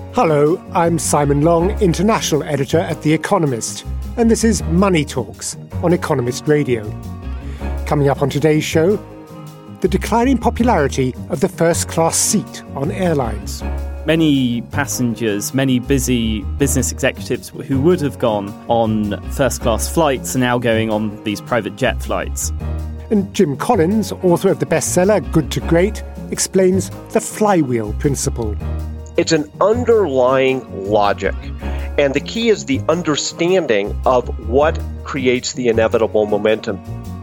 Hello, I'm Simon Long, International Editor at The Economist, and this is Money Talks on Economist Radio. Coming up on today's show, the declining popularity of the first-class seat on airlines. Many passengers, many busy business executives who would have gone on first-class flights are now going on these private jet flights. And Jim Collins, author of the bestseller Good to Great, explains the flywheel principle. It's an underlying logic, and the key is the understanding of what creates the inevitable momentum.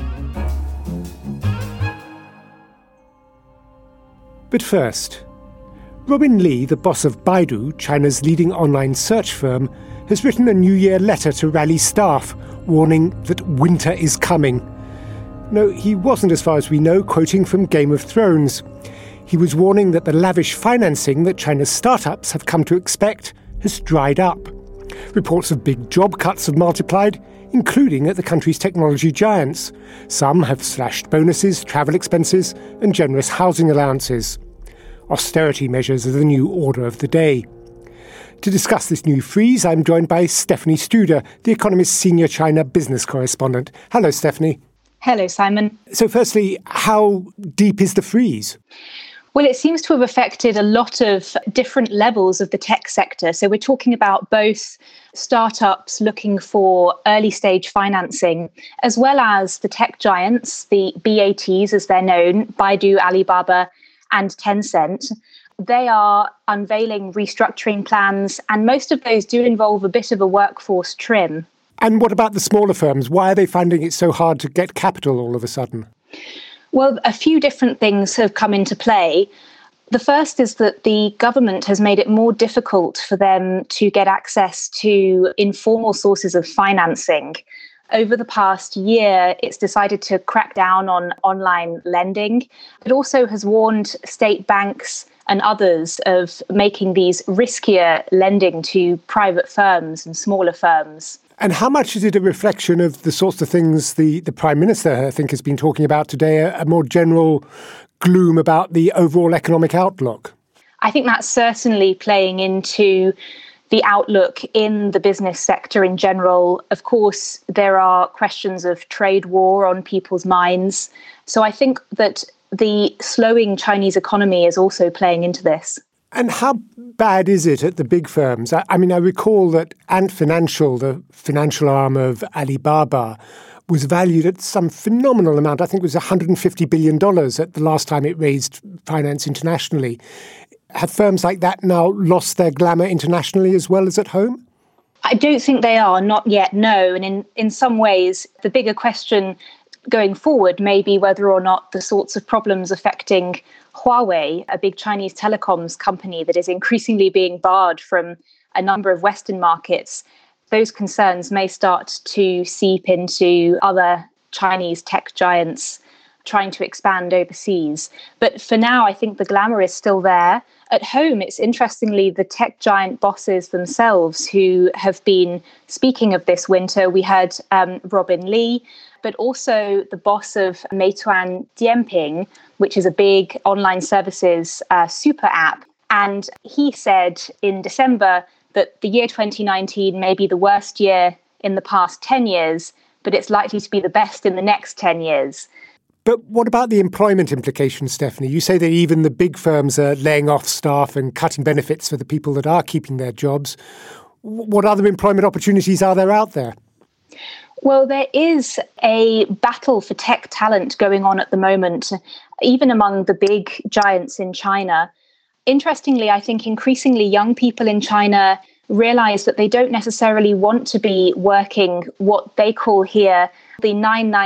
But first, Robin Li, the boss of Baidu, China's leading online search firm, has written a New Year letter to rally staff, warning that winter is coming. No, he wasn't, as far as we know, quoting from Game of Thrones. He was warning that the lavish financing that China's startups have come to expect has dried up. Reports of big job cuts have multiplied, including at the country's technology giants. Some have slashed bonuses, travel expenses, and generous housing allowances. Austerity measures are the new order of the day. To discuss this new freeze, I'm joined by Stephanie Studer, The Economist's senior China business correspondent. Hello, Stephanie. Hello, Simon. So firstly, how deep is the freeze? Well, it seems to have affected a lot of different levels of the tech sector. So we're talking about both startups looking for early stage financing, as well as the tech giants, the BATs as they're known, Baidu, Alibaba, and Tencent. They are unveiling restructuring plans, and most of those do involve a bit of a workforce trim. And what about the smaller firms? Why are they finding it so hard to get capital all of a sudden? Well, a few different things have come into play. The first is that the government has made it more difficult for them to get access to informal sources of financing. Over the past year, it's decided to crack down on online lending. It also has warned state banks and others of making these riskier lending to private firms and smaller firms. And how much is it a reflection of the sorts of things the Prime Minister, I think, has been talking about today, a more general gloom about the overall economic outlook? I think that's certainly playing into the outlook in the business sector in general. Of course, there are questions of trade war on people's minds. So I think that the slowing Chinese economy is also playing into this. And how bad is it at the big firms? I recall that Ant Financial, the financial arm of Alibaba, was valued at some phenomenal amount. I think it was $150 billion at the last time it raised finance internationally. Have firms like that now lost their glamour internationally as well as at home? I don't think they are, not yet, no. And in some ways, the bigger question going forward may be whether or not the sorts of problems affecting Huawei, a big Chinese telecoms company that is increasingly being barred from a number of Western markets, those concerns may start to seep into other Chinese tech giants trying to expand overseas. But for now, I think the glamour is still there. At home, it's interestingly the tech giant bosses themselves who have been speaking of this winter. We heard Robin Li, but also the boss of Meituan Dianping, which is a big online services super app. And he said in December that the year 2019 may be the worst year in the past 10 years, but it's likely to be the best in the next 10 years. But what about the employment implications, Stephanie? You say that even the big firms are laying off staff and cutting benefits for the people that are keeping their jobs. What other employment opportunities are there out there? Well, there is a battle for tech talent going on at the moment, even among the big giants in China. Interestingly, I think increasingly young people in China realize that they don't necessarily want to be working what they call here the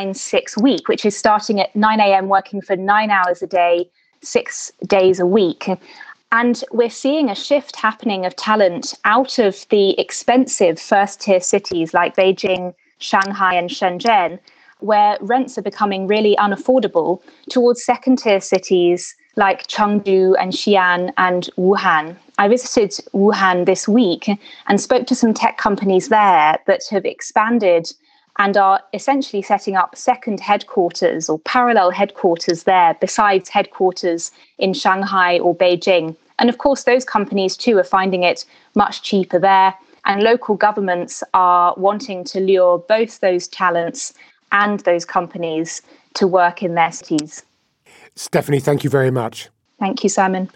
996 week, which is starting at 9 a.m. working for 9 hours a day, 6 days a week. And we're seeing a shift happening of talent out of the expensive first-tier cities like Beijing, Shanghai and Shenzhen, where rents are becoming really unaffordable, towards second-tier cities like Chengdu and Xi'an and Wuhan. I visited Wuhan this week and spoke to some tech companies there that have expanded and are essentially setting up second headquarters or parallel headquarters there, besides headquarters in Shanghai or Beijing. And of course, those companies too are finding it much cheaper there. And local governments are wanting to lure both those talents and those companies to work in their cities. Stephanie, thank you very much. Thank you, Simon.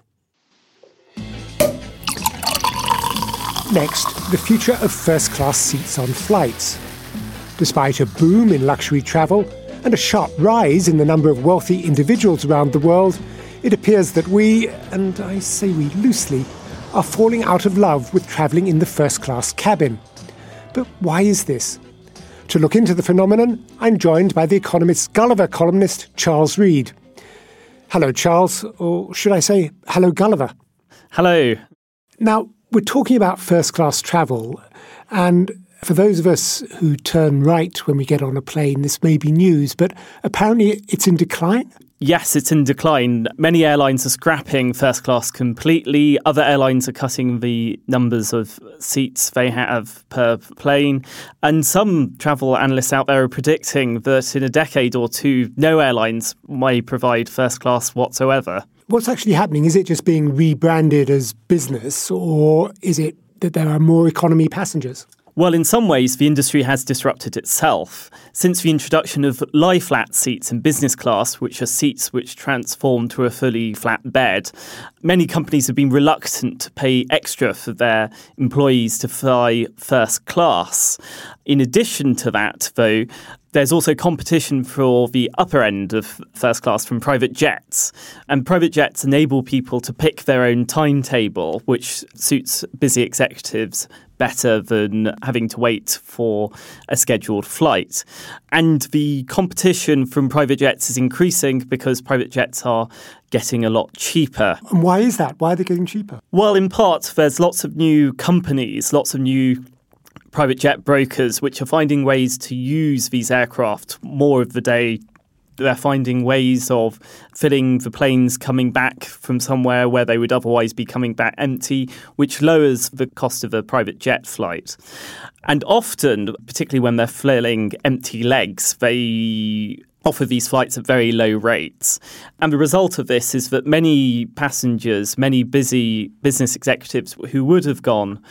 Next, the future of first-class seats on flights. Despite a boom in luxury travel and a sharp rise in the number of wealthy individuals around the world, it appears that we, and I say we loosely, are falling out of love with travelling in the first-class cabin. But why is this? To look into the phenomenon, I'm joined by The Economist's Gulliver columnist, Charles Reid. Hello, Charles, or should I say, hello, Gulliver. Hello. Now, we're talking about first-class travel, and for those of us who turn right when we get on a plane, this may be news, but apparently it's in decline? Yes, it's in decline. Many airlines are scrapping first class completely. Other airlines are cutting the numbers of seats they have per plane. And some travel analysts out there are predicting that in a decade or two, no airlines may provide first class whatsoever. What's actually happening? Is it just being rebranded as business, or is it that there are more economy passengers? Well, in some ways, the industry has disrupted itself. Since the introduction of lie-flat seats in business class, which are seats which transform to a fully flat bed, many companies have been reluctant to pay extra for their employees to fly first class. In addition to that, though, there's also competition for the upper end of first class from private jets. And private jets enable people to pick their own timetable, which suits busy executives better than having to wait for a scheduled flight. And the competition from private jets is increasing because private jets are getting a lot cheaper. And why is that? Why are they getting cheaper? Well, in part, there's lots of new companies, lots of new private jet brokers which are finding ways to use these aircraft more of the day. They're finding ways of filling the planes coming back from somewhere where they would otherwise be coming back empty, which lowers the cost of a private jet flight. And often, particularly when they're filling empty legs, they offer these flights at very low rates. And the result of this is that many passengers, many busy business executives who would have gone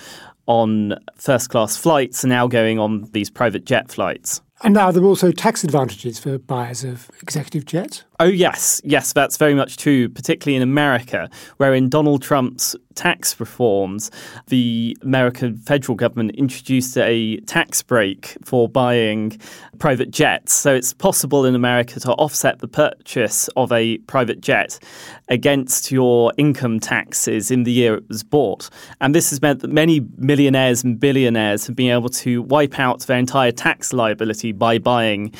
on first-class flights are now going on these private jet flights. And now there are also tax advantages for buyers of executive jets. Oh, yes. Yes, that's very much true, particularly in America, where in Donald Trump's tax reforms, the American federal government introduced a tax break for buying private jets. So it's possible in America to offset the purchase of a private jet against your income taxes in the year it was bought. And this has meant that many millionaires and billionaires have been able to wipe out their entire tax liability by buying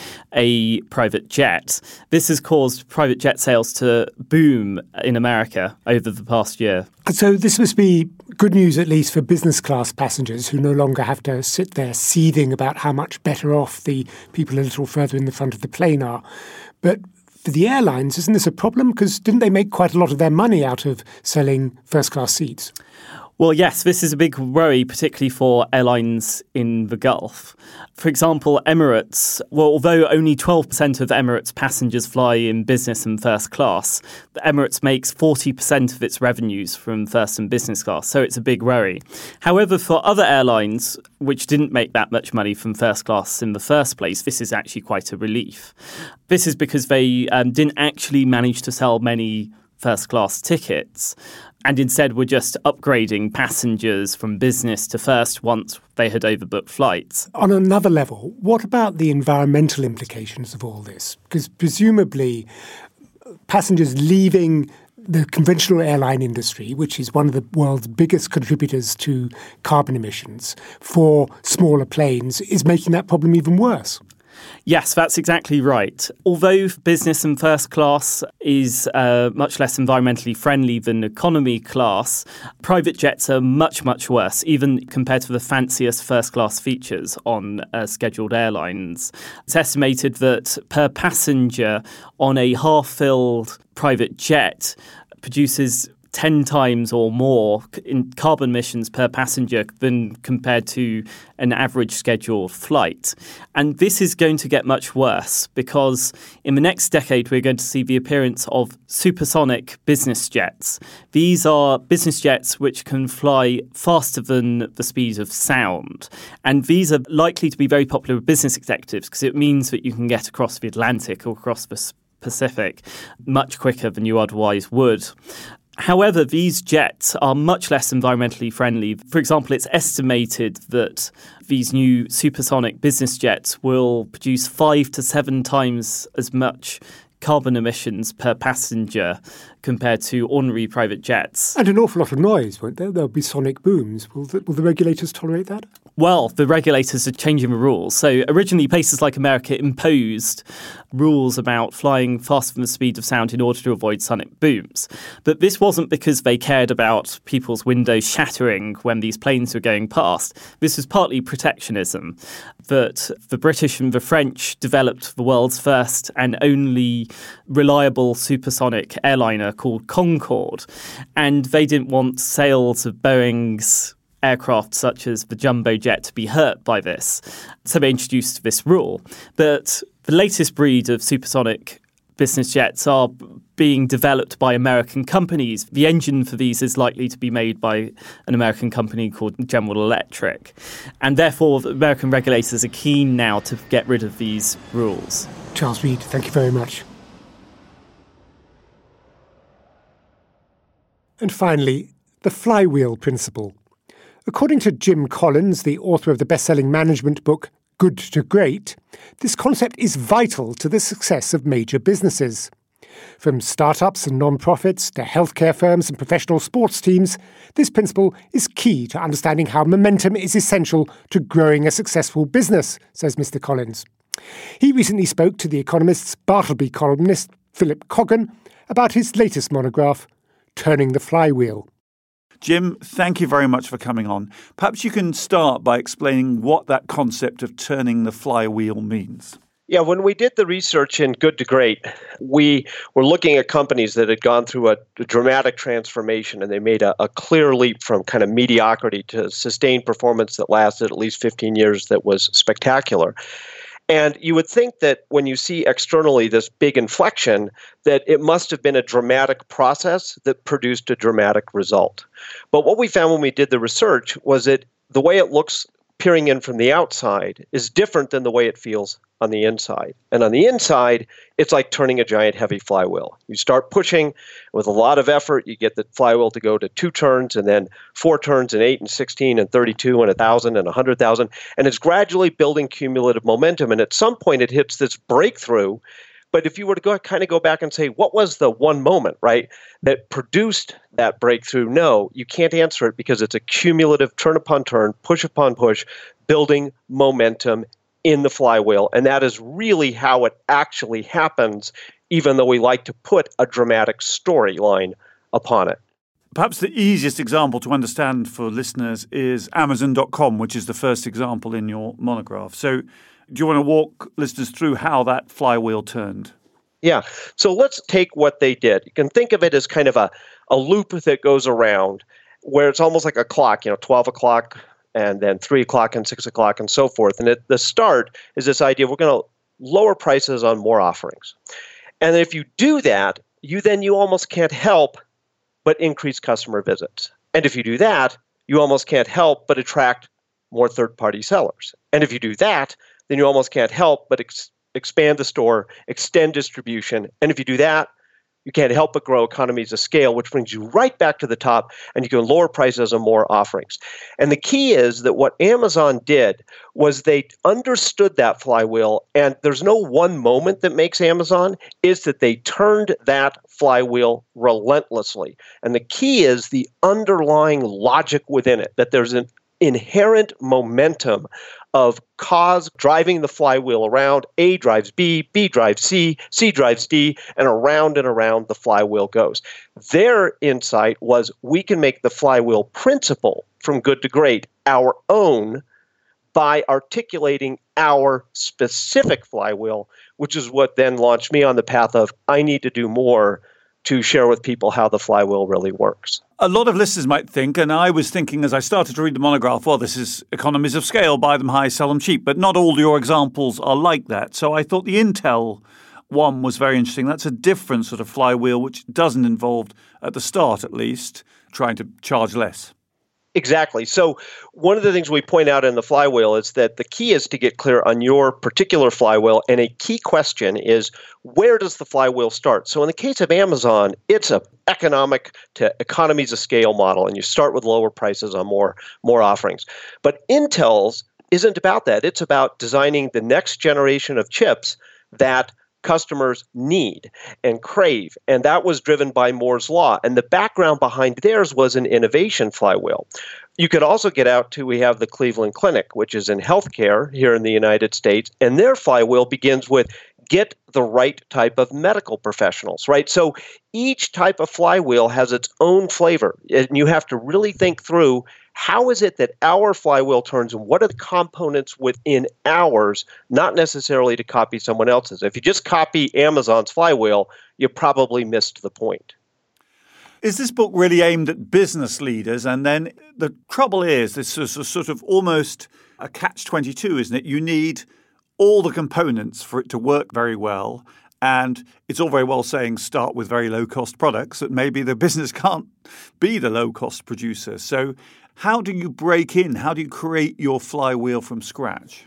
a private jet. This has caused private jet sales to boom in America over the past year. So this must be good news, at least for business class passengers who no longer have to sit there seething about how much better off the people a little further in the front of the plane are. But for the airlines, isn't this a problem? Because didn't they make quite a lot of their money out of selling first class seats? Well, yes, this is a big worry, particularly for airlines in the Gulf. For example, Emirates, well, although only 12% of Emirates passengers fly in business and first class, Emirates makes 40% of its revenues from first and business class, so it's a big worry. However, for other airlines, which didn't make that much money from first class in the first place, this is actually quite a relief. This is because they didn't actually manage to sell many first-class tickets and instead were just upgrading passengers from business to first once they had overbooked flights. On another level, what about the environmental implications of all this? Because presumably passengers leaving the conventional airline industry, which is one of the world's biggest contributors to carbon emissions, for smaller planes, is making that problem even worse. Yes, that's exactly right. Although business and first class is much less environmentally friendly than economy class, private jets are much, much worse, even compared to the fanciest first class features on scheduled airlines. It's estimated that per passenger on a half-filled private jet produces 10 times or more in carbon emissions per passenger than compared to an average scheduled flight. And this is going to get much worse because in the next decade, we're going to see the appearance of supersonic business jets. These are business jets which can fly faster than the speed of sound. And these are likely to be very popular with business executives because it means that you can get across the Atlantic or across the Pacific much quicker than you otherwise would. However, these jets are much less environmentally friendly. For example, it's estimated that these new supersonic business jets will produce 5 to 7 times as much carbon emissions per passenger compared to ordinary private jets. And an awful lot of noise, won't there? There'll be sonic booms. Will the regulators tolerate that? Well, the regulators are changing the rules. So originally, places like America imposed rules about flying faster than the speed of sound in order to avoid sonic booms. But this wasn't because they cared about people's windows shattering when these planes were going past. This was partly protectionism, that the British and the French developed the world's first and only reliable supersonic airliner called Concorde. And they didn't want sales of Boeing's aircraft such as the jumbo jet to be hurt by this. So they introduced this rule. But the latest breed of supersonic business jets are being developed by American companies. The engine for these is likely to be made by an American company called General Electric. And therefore, American regulators are keen now to get rid of these rules. Charles Reid, thank you very much. And finally, the flywheel principle. According to Jim Collins, the author of the best-selling management book Good to Great, this concept is vital to the success of major businesses. From startups and non-profits to healthcare firms and professional sports teams, this principle is key to understanding how momentum is essential to growing a successful business, says Mr. Collins. He recently spoke to The Economist's Bartleby columnist Philip Coggan about his latest monograph, Turning the Flywheel. Jim, thank you very much for coming on. Perhaps you can start by explaining what that concept of turning the flywheel means. Yeah, when we did the research in Good to Great, we were looking at companies that had gone through a dramatic transformation, and they made a clear leap from kind of mediocrity to sustained performance that lasted at least 15 years that was spectacular. And you would think that when you see externally this big inflection, that it must have been a dramatic process that produced a dramatic result. But what we found when we did the research was that the way it looks peering in from the outside is different than the way it feels on the inside. And on the inside, it's like turning a giant heavy flywheel. You start pushing with a lot of effort, you get the flywheel to go to 2 turns and then 4 turns and 8 and 16 and 32 and 1,000 and 100,000. And it's gradually building cumulative momentum. And at some point it hits this breakthrough. But if you were to go back and say, what was the one moment, right, that produced that breakthrough? No, you can't answer it because it's a cumulative turn upon turn, push upon push, building momentum in the flywheel. And that is really how it actually happens, even though we like to put a dramatic storyline upon it. Perhaps the easiest example to understand for listeners is Amazon.com, which is the first example in your monograph. So do you want to walk listeners through how that flywheel turned? Yeah. So let's take what they did. You can think of it as kind of a loop that goes around where it's almost like a clock, 12 o'clock and then 3 o'clock and 6 o'clock and so forth. And at the start is this idea we're going to lower prices on more offerings. And if you do that, you almost can't help but increase customer visits. And if you do that, you almost can't help but attract more third-party sellers. And if you do that, then you almost can't help but expand the store, extend distribution. And if you do that, you can't help but grow economies of scale, which brings you right back to the top, and you can lower prices on more offerings. And the key is that what Amazon did was they understood that flywheel, and there's no one moment that makes Amazon, is that they turned that flywheel relentlessly. And the key is the underlying logic within it, that there's an inherent momentum of cause driving the flywheel around. A drives B, B drives C, C drives D, and around the flywheel goes. Their insight was we can make the flywheel principle from good to great our own by articulating our specific flywheel, which is what then launched me on the path of I need to do more to share with people how the flywheel really works. A lot of listeners might think, and I was thinking as I started to read the monograph, well, this is economies of scale, buy them high, sell them cheap. But not all your examples are like that. So I thought the Intel one was very interesting. That's a different sort of flywheel, which doesn't involve, at the start at least, trying to charge less. Exactly. So one of the things we point out in the flywheel is that the key is to get clear on your particular flywheel. And a key question is, where does the flywheel start? So in the case of Amazon, it's an economic to economies of scale model, and you start with lower prices on more offerings. But Intel's isn't about that. It's about designing the next generation of chips that customers need and crave. And that was driven by Moore's Law. And the background behind theirs was an innovation flywheel. You could also get out to, we have the Cleveland Clinic, which is in healthcare here in the United States. And their flywheel begins with get the right type of medical professionals, right? So each type of flywheel has its own flavor. And you have to really think through, how is it that our flywheel turns, and what are the components within ours, not necessarily to copy someone else's. If you just copy Amazon's flywheel, you probably missed the point. Is this book really aimed at business leaders? And then the trouble is, this is a sort of almost a catch-22, isn't it? You need all the components for it to work very well. And it's all very well saying start with very low-cost products, that maybe the business can't be the low-cost producer. So how do you break in? How do you create your flywheel from scratch?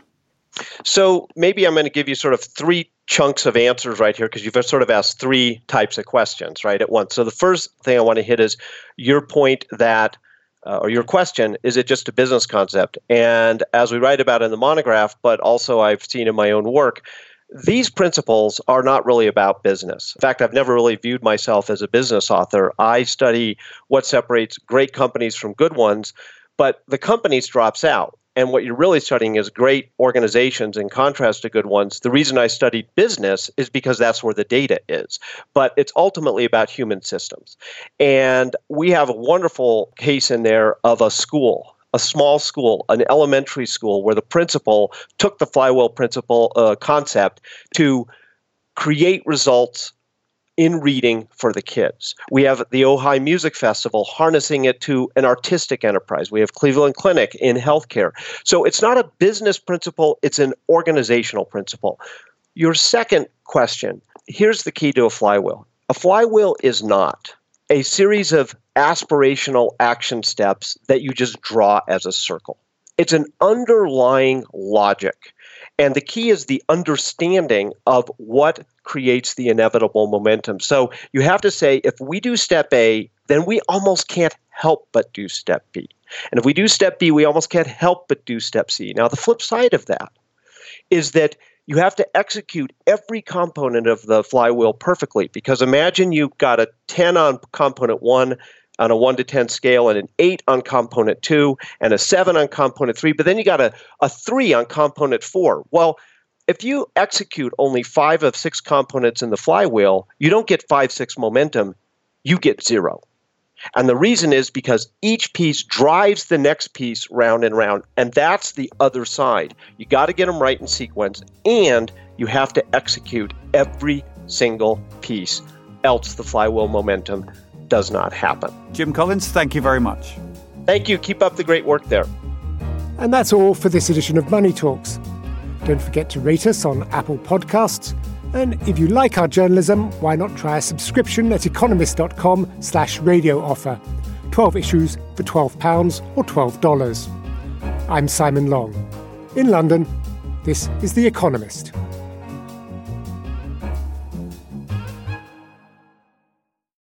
So maybe I'm going to give you sort of three chunks of answers right here, because you've sort of asked three types of questions right at once. So the first thing I want to hit is your point that, or your question, is it just a business concept? And as we write about in the monograph, but also I've seen in my own work, these principles are not really about business. In fact, I've never really viewed myself as a business author. I study what separates great companies from good ones, but the companies drops out. And what you're really studying is great organizations in contrast to good ones. The reason I studied business is because that's where the data is. But it's ultimately about human systems. And we have a wonderful case in there of a school, a small school, an elementary school, where the principal took the flywheel principle concept to create results in reading for the kids. We have the Ojai Music Festival harnessing it to an artistic enterprise. We have Cleveland Clinic in healthcare. So it's not a business principle, it's an organizational principle. Your second question, here's the key to a flywheel. A flywheel is not a series of aspirational action steps that you just draw as a circle. It's an underlying logic. And the key is the understanding of what creates the inevitable momentum. So you have to say, if we do step A, then we almost can't help but do step B. And if we do step B, we almost can't help but do step C. Now, the flip side of that is that you have to execute every component of the flywheel perfectly. Because imagine you've got a 10 on component 1, on a 1 to 10 scale, and an 8 on component 2, and a 7 on component 3, but then you got a 3 on component 4. Well, if you execute only 5 of 6 components in the flywheel, you don't get 5-6 momentum, you get 0. And the reason is because each piece drives the next piece round and round, and that's the other side. You got to get them right in sequence, and you have to execute every single piece, else the flywheel momentum does not happen. Jim Collins, thank you very much. Thank you. Keep up the great work there. And that's all for this edition of Money Talks. Don't forget to rate us on Apple Podcasts. And if you like our journalism, why not try a subscription at economist.com/radio offer. 12 issues for £12 or $12. I'm Simon Long. In London, this is The Economist.